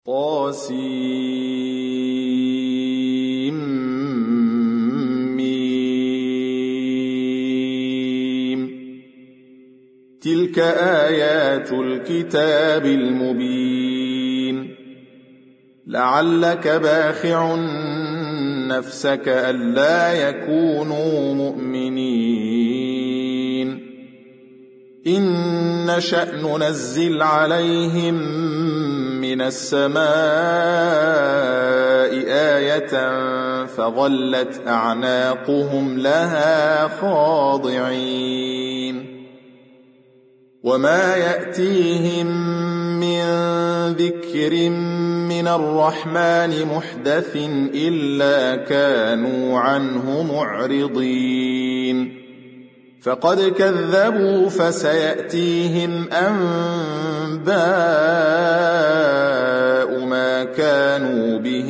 طاسيم. تلك آيات الكتاب المبين. لعلك باخع نفسك ألا يكونوا مؤمنين. إن نشأ ننزل عليهم من السماء آية فظلت أعناقهم لها خاضعين. وما يأتيهم من ذكر من الرحمن محدث إلا كانوا عنه معرضين. فقد كذبوا فسيأتيهم أنباء ما كانوا به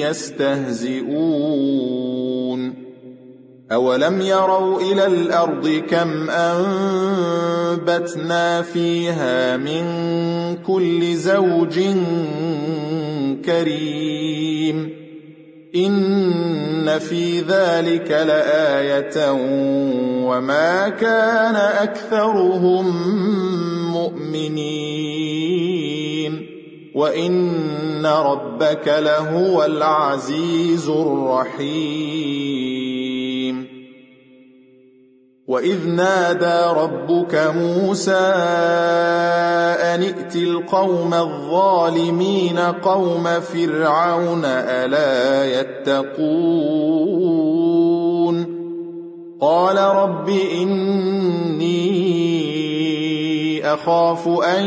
يستهزئون. أولم يروا إلى الأرض كم أنبتنا فيها من كل زوج كريم. إن في ذلك لآية وما كان أكثرهم مؤمنين وإن ربك لهو العزيز الرحيم. وإذ نادى ربك موسى أن ائت القوم الظالمين قوم فرعون ألا يتقون. قال رب إني أخاف أن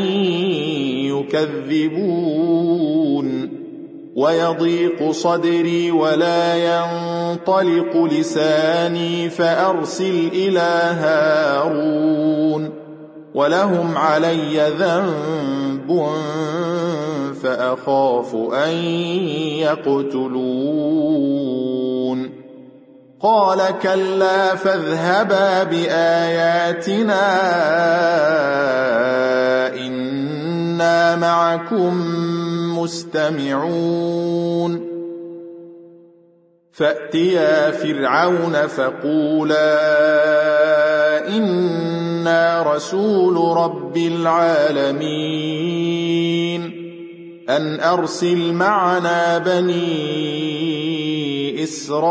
يكذبون ويضيق صدري ولا ينطلق لساني فأرسل إلى هارون ولهم علي ذنب فأخاف أن يقتلون. قال كلا فاذهبا بآياتنا إنا معكم مستمعون. فأتيا فرعون فقولا إنا رسول رب العالمين أن أرسل معنا بني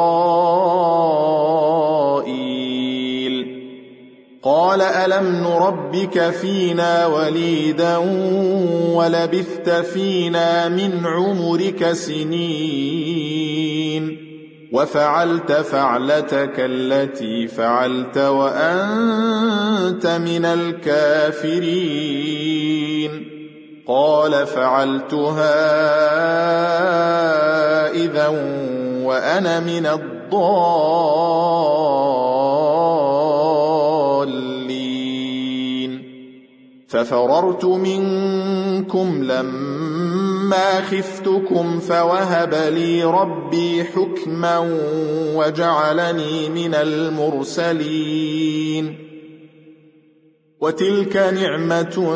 إسرائيل. قال ألم نربك فينا وليدا ولبثت فينا من عمرك سنين وفعلت فعلتك التي فعلت وأنت من الكافرين. قال فعلتها إذا وأنا من الضالين. ففررت منكم لما خفتكم فوهب لي ربي حكما وجعلني من المرسلين. وتلك نعمة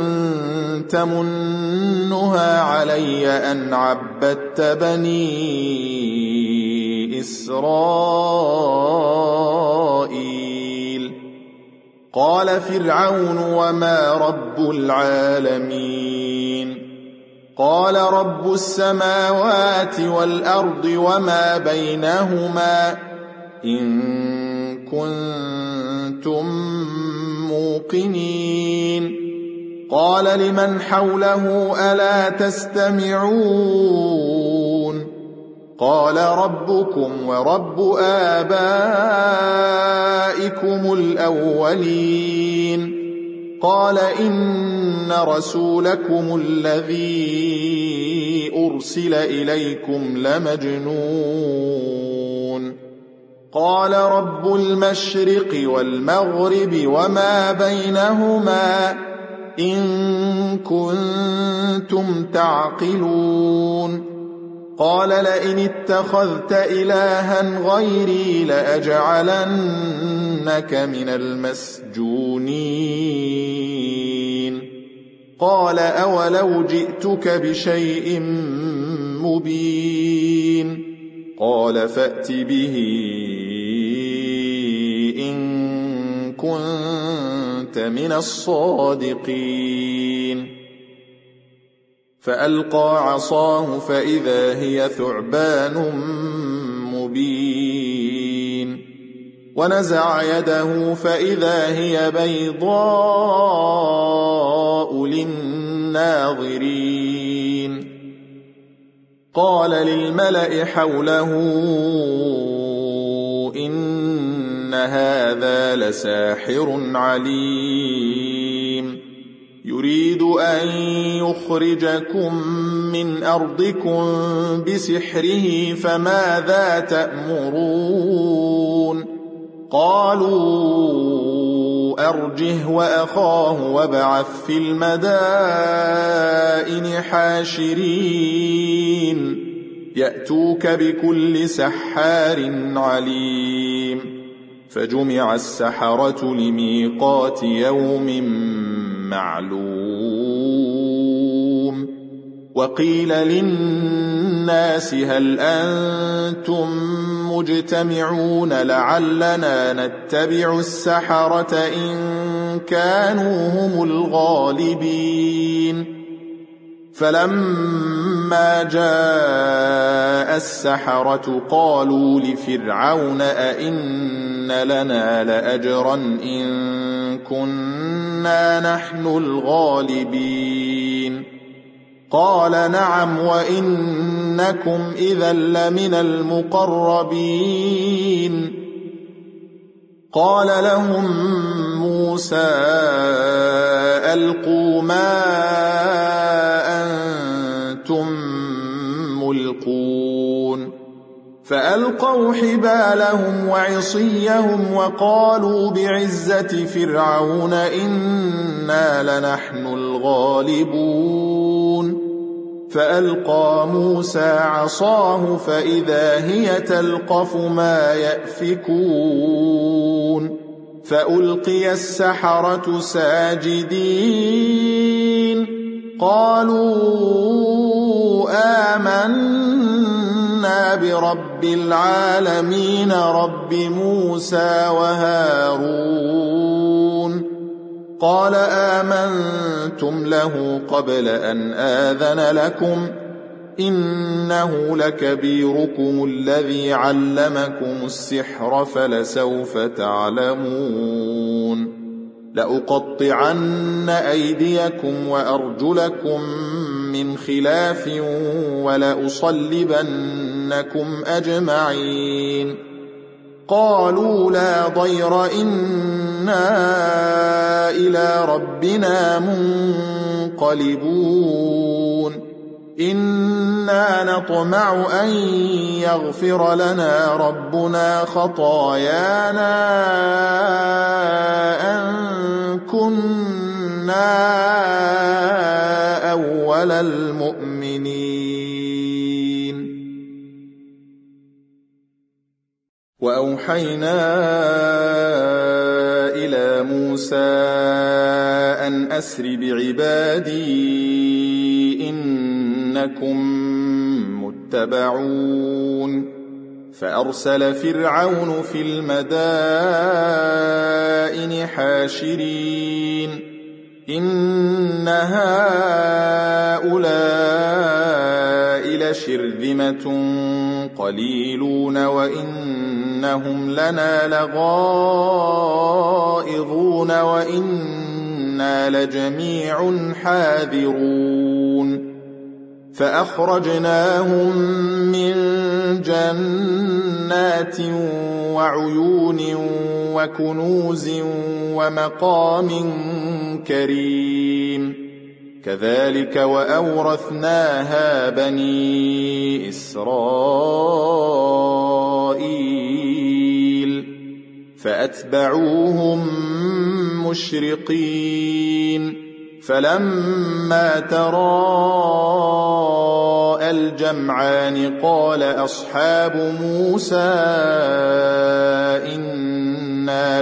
تمنها علي أن عبدت بني إسرائيل. قال فرعون وما رب العالمين. قال رب السماوات والأرض وما بينهما إن كنتم موقنين. قال لمن حوله ألا تستمعون. قال ربكم ورب آبائكم الأولين. قال إن رسولكم الذي أرسل إليكم لمجنون. قال رب المشرق والمغرب وما بينهما إن كنتم تعقلون. قال لئن اتخذت إلها غيري لأجعلنك من المسجونين. قال أولو جئتك بشيء مبين قال فأت به إن كنت من الصادقين فألقى عصاه فإذا هي ثعبان مبين ونزع يده فإذا هي بيضاء للناظرين قال للملأ حوله إن هذا لساحر عليم يريد أن يخرجكم من أرضكم بسحره فماذا تأمرون قالوا أرجه وأخاه وابعث في المدائن حاشرين يأتوك بكل سحار عليم فجمع السحرة لميقات يوم معلوم وقيل للناس هل أنتم مجتمعون لعلنا نتبع السحرة إن كانوا هم الغالبين فلما جاء السحرة قالوا لفرعون أئن لنا لأجرا إن كنا نحن الغالبين قال نعم وإنكم إذا لمن المقربين قال لهم موسى ألقوا ما أنتم ملقون فألقوا حبالهم وعصيهم وقالوا بعزة فرعون إنا لنحن الغالبون فألقى موسى عصاه فإذا هي تلقف ما يأفكون فألقي السحرة ساجدين قالوا آمنا برب العالمين رب موسى وهارون قال آمنتم له قبل أن آذن لكم إنه لكبيركم الذي علمكم السحر فلسوف تعلمون لأقطعن أيديكم وأرجلكم من خلاف ولأصلبنكم أجمعين قالوا لا ضير إنا إلى ربنا منقلبون إنا نطمع أن يغفر لنا ربنا خطايانا أن كنا أول المؤمنين وأوحينا إلى موسى أن أسر بعبادي إنكم متبعون فأرسل فرعون في المدائن حاشرين إن هؤلاء لشرذمة قليلون وإنهم لنا لغائظون وإنا لجميع حاذرون فأخرجناهم من جنات وعيون وكنوز ومقام كريم كذلك وأورثناها بني إسرائيل فأتبعوهم مشرقين فلما تراءى الجمعان قال أصحاب موسى إنا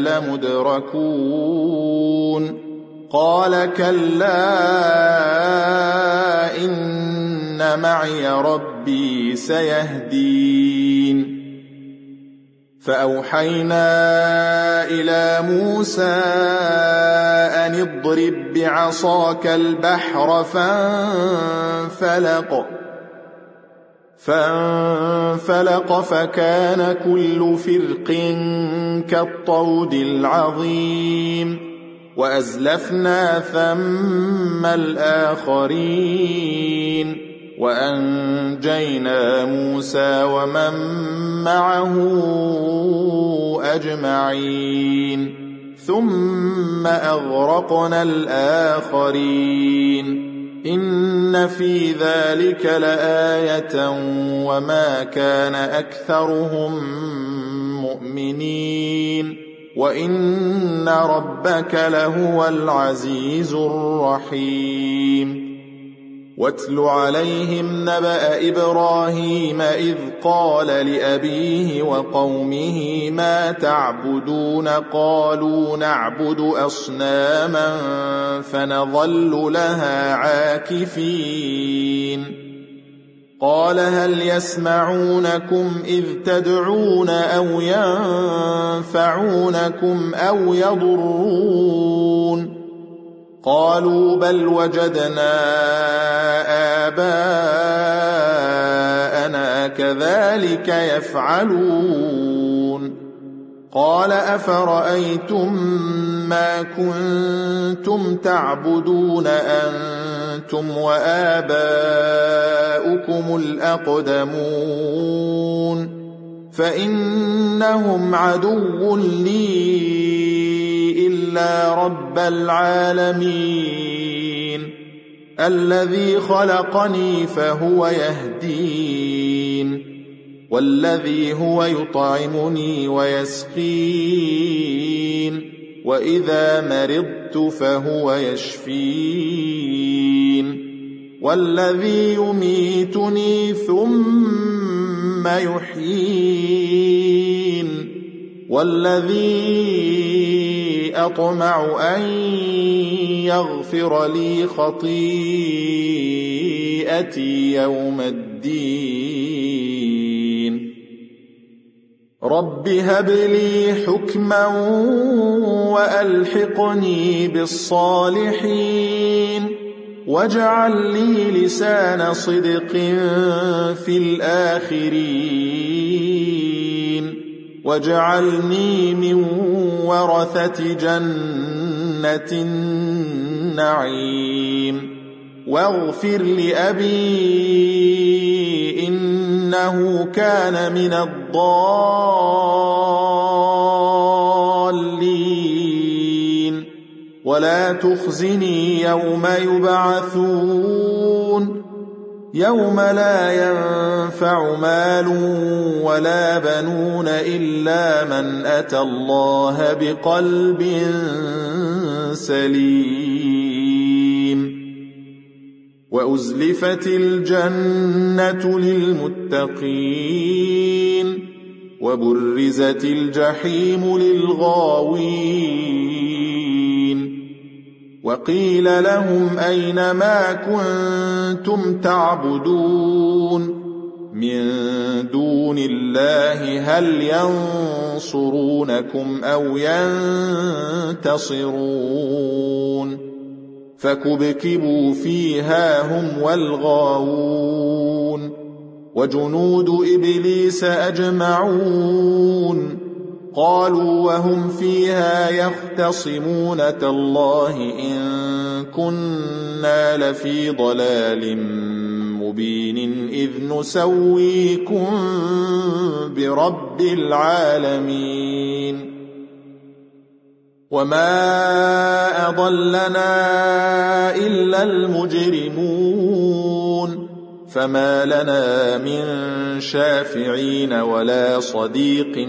لمدركون قال كلا إن إن معي ربي سيهدين فأوحينا إلى موسى أن اضرب بعصاك البحر فانفلق فكان كل فرق كالطود العظيم وأزلفنا ثم الآخرين وأنجينا موسى ومن معه أجمعين ثم أغرقنا الآخرين إن في ذلك لآية وما كان أكثرهم مؤمنين وإن ربك لهو العزيز الرحيم واتل عليهم نبأ إبراهيم إذ قال لأبيه وقومه ما تعبدون قالوا نعبد أصناما فنظل لها عاكفين قال هل يسمعونكم إذ تدعون أو ينفعونكم أو يضرون قالوا بل وجدنا آباءنا كذلك يفعلون قال أفرأيتم ما كنتم تعبدون أنتم وآباؤكم الأقدمون فإنهم عدو لي إلا رب العالمين الذي خلقني فهو يهدين والذي هو يطعمني ويسقين وإذا مرضت فهو يشفين والذي يميتني ثم يحيين والذي أطمع أن يغفر لي خطيئتي يوم الدين رب هب لي حكما وألحقني بالصالحين واجعل لي لسان صدق في الآخرين واجعلني من ورثة جنة النعيم واغفر لأبي إنه كان من الضالين ولا تخزني يوم يبعثون يوم لا ينفع مال ولا بنون إلا من أتى الله بقلب سليم وأزلفت الجنة للمتقين وبرزت الجحيم للغاوين وقيل لهم أين ما كنتم تعبدون من دون الله هل ينصرونكم أو ينتصرون فكبكبوا فيها هم والغاوون وجنود إبليس أجمعون قالوا وهم فيها يختصمون تالله إن كنا لفي ضلال مبين إذ نسويكم برب العالمين وما أضلنا إلا المجرمون فما لنا من شافعين ولا صديق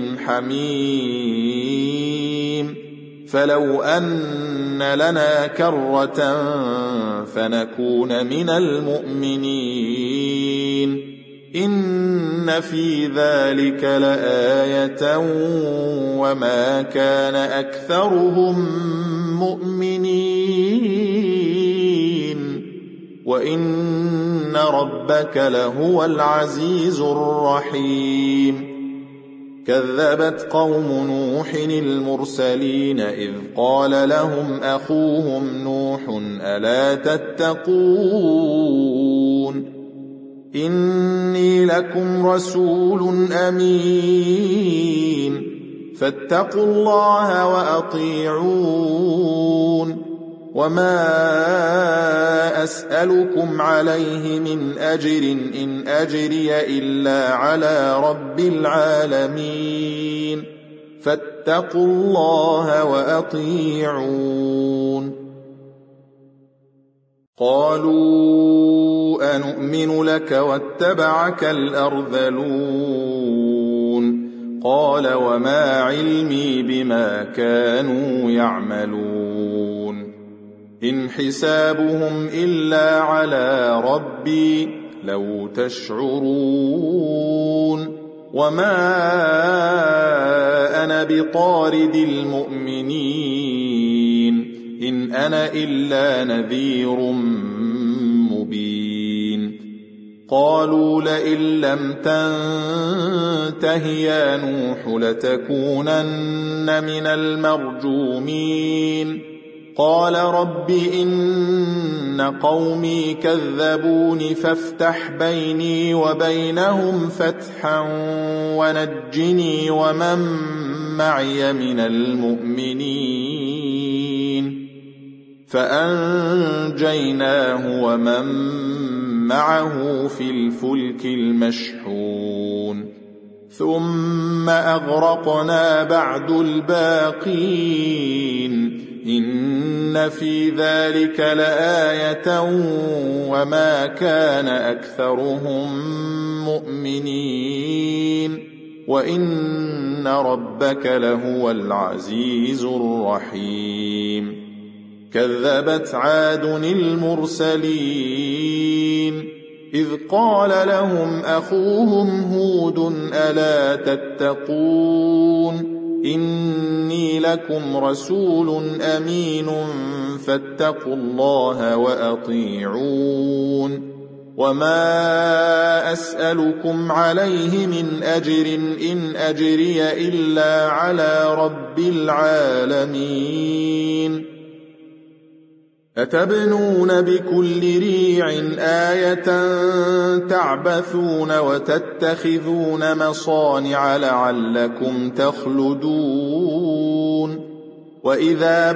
حميم فلو أن لنا كرة فنكون من المؤمنين إن في ذلك لآية وما كان أكثرهم مؤمنين وإن وإن ربك لهو العزيز الرحيم كذبت قوم نوح المرسلين إذ قال لهم أخوهم نوح ألا تتقون إني لكم رسول أمين فاتقوا الله وأطيعون وما أسألكم عليه من أجر إن أجري إلا على رب العالمين فاتقوا الله وأطيعون قالوا أنؤمن لك واتبعك الأرذلون قال وما علمي بما كانوا يعملون إن حسابهم إلا على ربي لو تشعرون وما أنا بطارد المؤمنين إن أنا إلا نذير مبين قالوا لئن لم تنته يا نوح لتكونن من المرجومين قال رب إن قومي كذبون فافتح بيني وبينهم فتحا ونجني ومن معي من المؤمنين فأنجيناه ومن معه في الفلك المشحون ثم أغرقنا بعد الباقين إن في ذلك لآية وما كان أكثرهم مؤمنين وإن ربك لهو العزيز الرحيم كذبت عاد المرسلين إذ قال لهم أخوهم هود ألا تتقون إني لكم رسول أمين فاتقوا الله وأطيعون وما أسألكم عليه من أجر إن أجري إلا على رب العالمين أتبنون بكل ريع آية تعبثون وتتخذون مصانع لعلكم تخلدون وإذا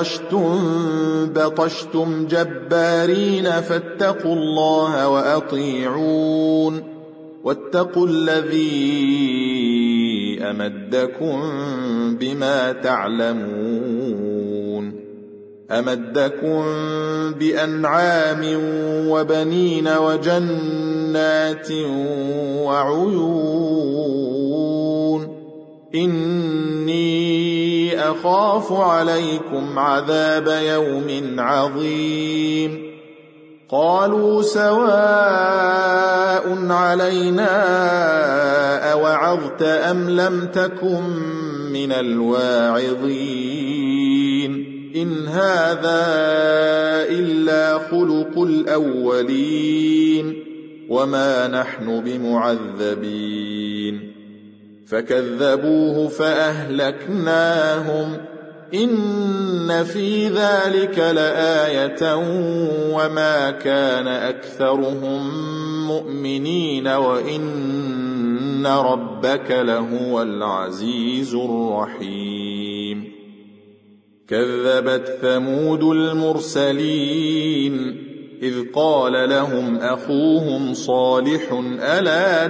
بطشتم جبارين فاتقوا الله وأطيعون واتقوا الذي أمدكم بما تعلمون أمدكم بأنعام وبنين وجنات وعيون إني أخاف عليكم عذاب يوم عظيم قالوا سواء علينا أوعظت أم لم تكن من الواعظين إن هذا إلا خلق الأولين وما نحن بمعذبين فكذبوه فأهلكناهم إن في ذلك لآية وما كان أكثرهم مؤمنين وإن ربك لهو العزيز الرحيم كذبت ثمود المرسلين إذ قال لهم أخوهم صالح ألا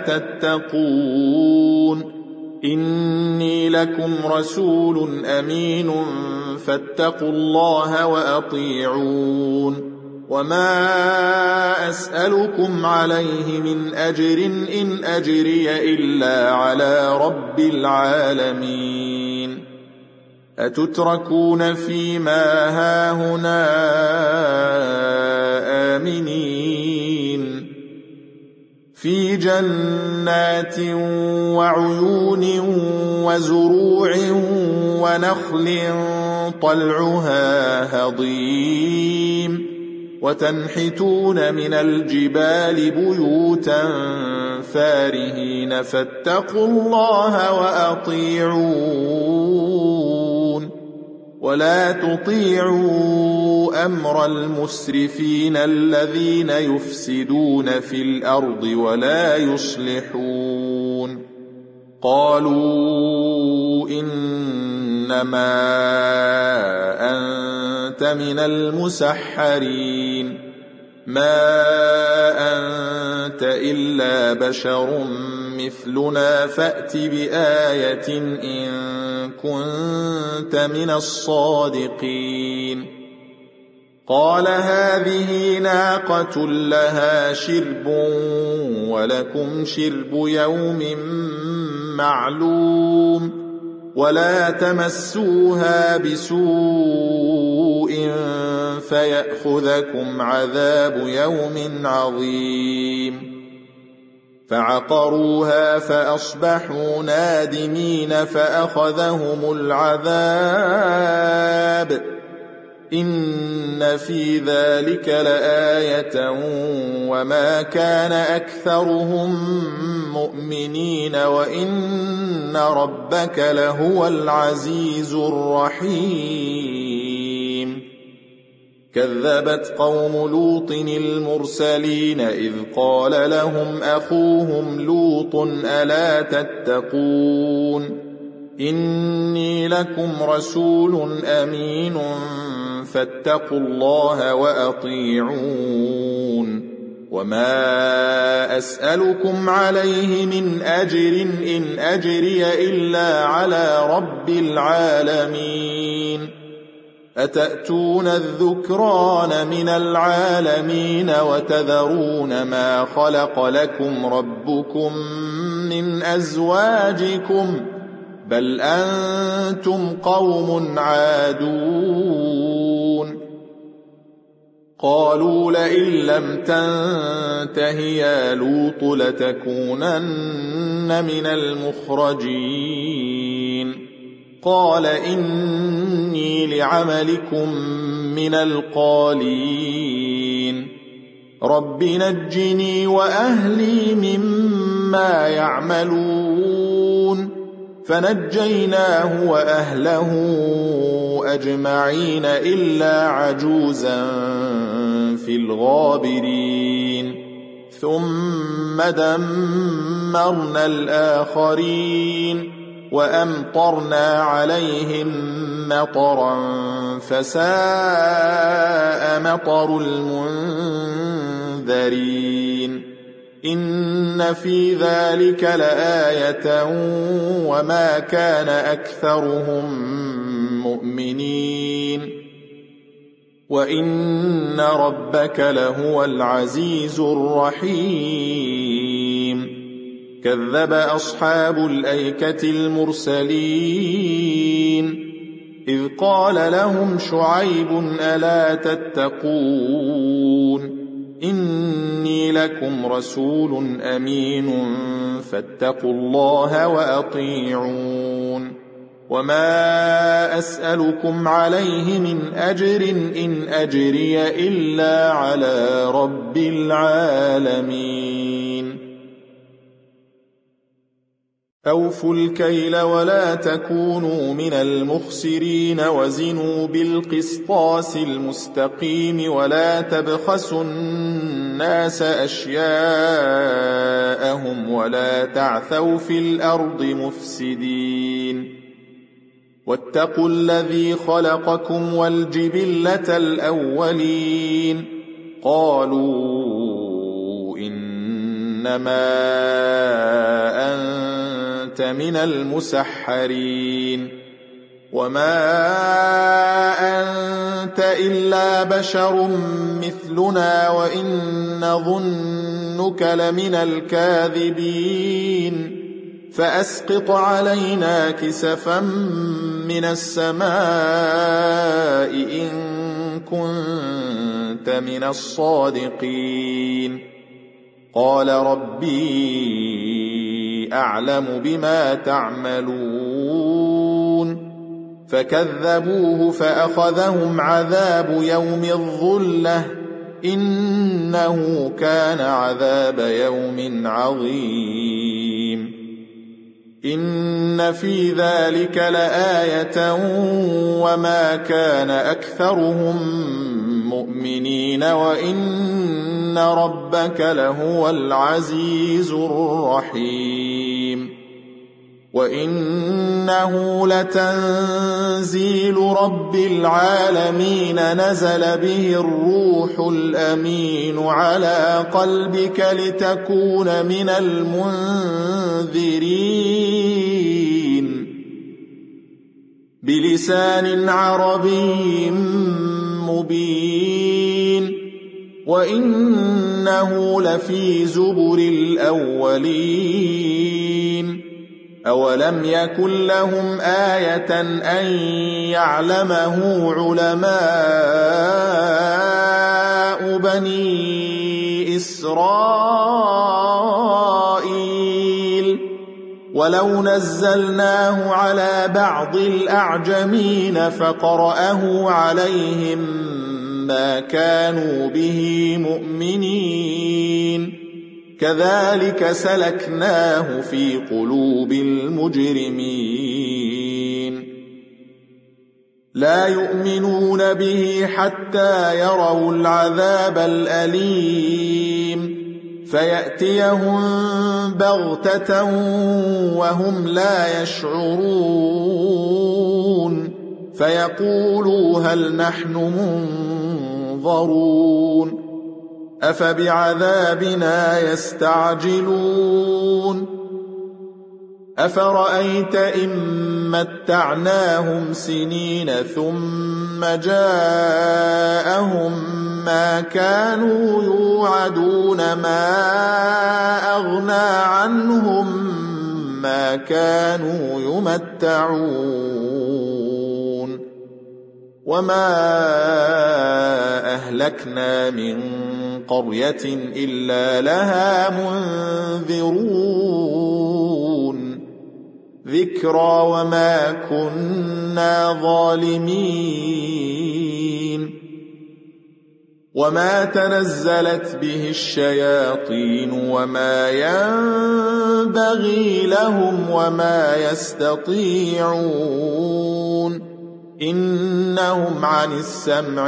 تتقون إني لكم رسول أمين فاتقوا الله وأطيعون وما أسألكم عليه من أجر إن أجري إلا على رب العالمين أتتركون فيما هاهنا آمنين في جنات وعيون وزروع ونخل طلعها هضيم وتنحتون من الجبال بيوتا فارهين فاتقوا الله وأطيعون ولا تطيعوا أمر المسرفين الذين يفسدون في الأرض ولا يصلحون قالوا إنما أنت من المسحرين ما أنت إلا بشر مثلنا فأت بآية إن كنت من الصادقين قال هذه ناقة لها شرب ولكم شرب يوم معلوم ولا تمسوها بسوء فيأخذكم عذاب يوم عظيم فعقروها فأصبحوا نادمين فأخذهم العذاب إن في ذلك لآية وما كان أكثرهم مؤمنين وإن ربك لهو العزيز الرحيم كذبت قوم لوط المرسلين إذ قال لهم أخوهم لوط ألا تتقون إني لكم رسول أمين فاتقوا الله وأطيعون وما أسألكم عليه من أجر إن أجري إلا على رب العالمين أتأتون الذكران من العالمين وتذرون ما خلق لكم ربكم من أزواجكم بل أنتم قوم عادون قالوا لئن لم تنته يا لوط لتكونن من المخرجين قال إني لعملكم من القالين رب نجني وأهلي مما يعملون فنجيناه وأهله أجمعين إلا عجوزا في الغابرين ثم دمرنا الآخرين وأمطرنا عليهم مطرا فساء مطر المنذرين إن في ذلك لآية وما كان أكثرهم مؤمنين وإن ربك لهو العزيز الرحيم كذب أصحاب الأيكة المرسلين إذ قال لهم شعيب ألا تتقون إني لكم رسول أمين فاتقوا الله وأطيعون وما أسألكم عليه من أجر إن أجري إلا على رب العالمين أوفوا الكيل ولا تكونوا من المخسرين وزنوا بالقسطاس المستقيم ولا تبخسوا الناس أشياءهم ولا تعثوا في الأرض مفسدين واتقوا الذي خلقكم والجبلة الأولين قالوا إنما أنت من المسحرين وما أنت إلا بشر مثلنا وإن نظنك لمن الكاذبين فأسقط علينا كسفا من السماء إن كنت من الصادقين قال ربي أعلم بما تعملون فكذبوه فأخذهم عذاب يوم الظلة إنه كان عذاب يوم عظيم إن في ذلك لآية وما كان أكثرهم مؤمنين وإن ربك لهو العزيز الرحيم وإنه لتنزيل رب العالمين نزل به الروح الأمين على قلبك لتكون من المنذرين بلسان عربي مبين وإنه لفي زبر الأولين أولم يكن لهم آية أن يعلمه علماء بني إسرائيل ولو نزلناه على بعض الأعجمين فقرأه عليهم ما كانوا به مؤمنين كذلك سلكناه في قلوب المجرمين لا يؤمنون به حتى يروا العذاب الأليم فيأتيهم بغتة وهم لا يشعرون فيقولوا هل نحن منظرون أفبعذابنا يستعجلون أفرأيت إن متعناهم سنين ثم جاءهم ما كانوا يوعدون ما أغنى عنهم ما كانوا يمتعون وما أهلكنا من قرية إلا لها منذرون ذكرى وما كنا ظالمين وما تنزلت به الشياطين وما ينبغي لهم وما يستطيعون إنهم عن السمع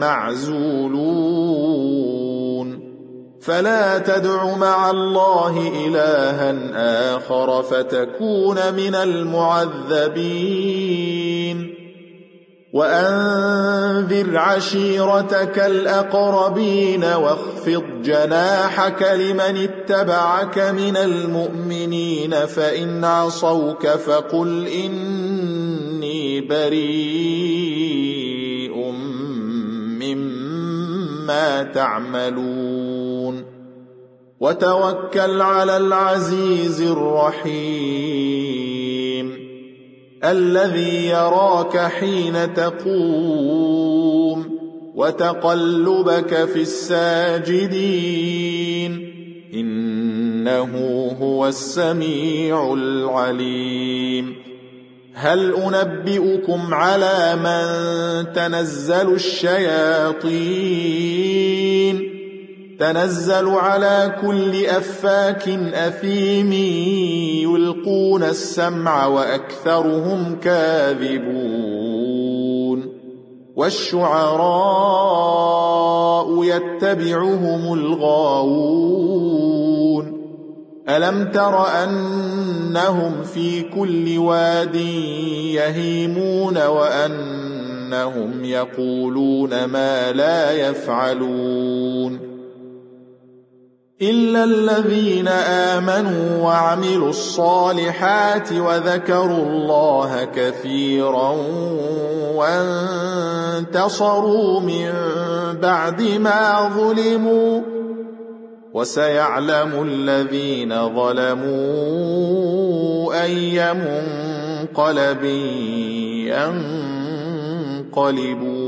لمعزولون فلا تدع مع الله إلها آخر فتكون من المعذبين وأنذر عشيرتك الأقربين واخفض جناحك لمن اتبعك من المؤمنين فإن عصوك فقل إني بريء مما تعملون وتوكل على العزيز الرحيم الذي يراك حين تقوم وتقلبك في الساجدين إنه هو السميع العليم هل أنبئكم على من تنزل الشياطين تنزل على كل أفاك أثيم يلقون السمع وأكثرهم كاذبون والشعراء يتبعهم الغاوون ألم تر أنهم في كل واد يهيمون وأنهم يقولون ما لا يفعلون إلا الذين آمنوا وعملوا الصالحات وذكروا الله كثيرا وانتصروا من بعد ما ظلموا وسيعلم الذين ظلموا أي منقلب ينقلبون